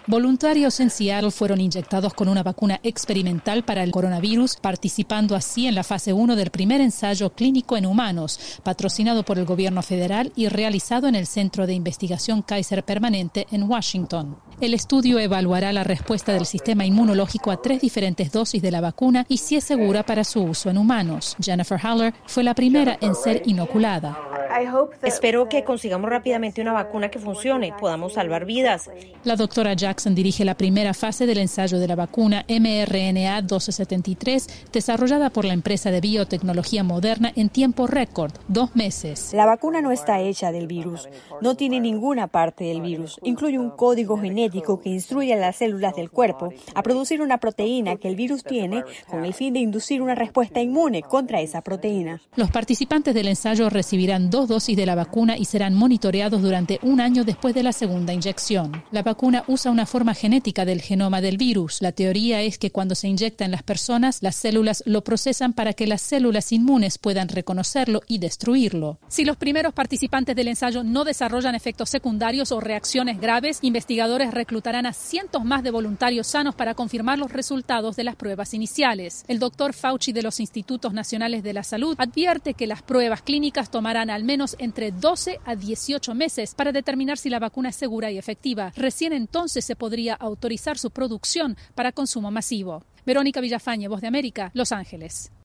Voluntarios en Seattle fueron inyectados con una vacuna experimental para el coronavirus, participando así en la fase 1 del primer ensayo clínico en humanos, patrocinado por el gobierno federal y realizado en el Centro de Investigación Kaiser Permanente en Washington. El estudio evaluará la respuesta del sistema inmunológico a 3 diferentes dosis de la vacuna y si es segura para su uso en humanos. Jennifer Haller fue la primera en ser inoculada. Espero que consigamos rápidamente una vacuna que funcione y podamos salvar vidas. La doctora Jackson dirige la primera fase del ensayo de la vacuna mRNA 1273, desarrollada por la empresa de biotecnología Moderna en tiempo récord, 2 meses. La vacuna no está hecha del virus, no tiene ninguna parte del virus. Incluye un código genético que instruye a las células del cuerpo a producir una proteína que el virus tiene con el fin de inducir una respuesta inmune contra esa proteína. Los participantes del ensayo recibirán 2 dosis de la vacuna y serán monitoreados durante 1 año después de la segunda inyección. La vacuna usa una forma genética del genoma del virus. La teoría es que cuando se inyecta en las personas, las células lo procesan para que las células inmunes puedan reconocerlo y destruirlo. Si los primeros participantes del ensayo no desarrollan efectos secundarios o reacciones graves, investigadores reclutarán a cientos más de voluntarios sanos para confirmar los resultados de las pruebas iniciales. El doctor Fauci de los Institutos Nacionales de la Salud advierte que las pruebas clínicas tomarán al menos entre 12 a 18 meses para determinar si la vacuna es segura y efectiva. Recién entonces se podría autorizar su producción para consumo masivo. Verónica Villafañe, Voz de América, Los Ángeles.